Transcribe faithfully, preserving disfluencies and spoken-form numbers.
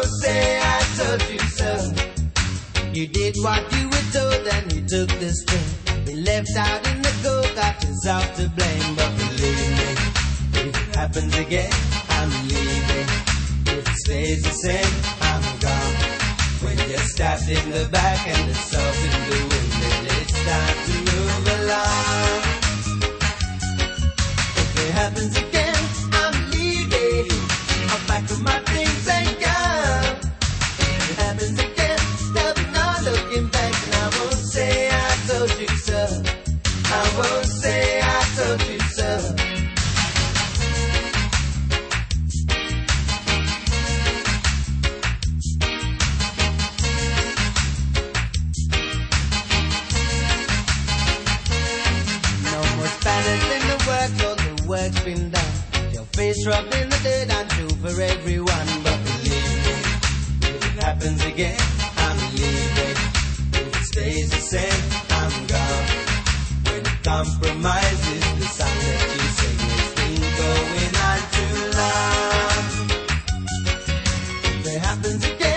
say I told you so. You did what you were told and you took the string. Been left out in the cold, got yourself to blame. But believe me, if it happens again, I'm leaving. If it stays the same, I'm gone. When you're stabbed in the back and the salt in the wind, then it's time to move along. If it happens again, I'm leaving. I'll pack up my things and go. If it happens again, there'll be no looking back. And I won't say I told you so. I won't say I told you so. Work's been done. Your face rubbed in the dirt and true for everyone. But believe me, if it happens again, I'm leaving. If it stays the same, I'm gone. When it compromises the song that you sing, it's been going on too long. If it happens again,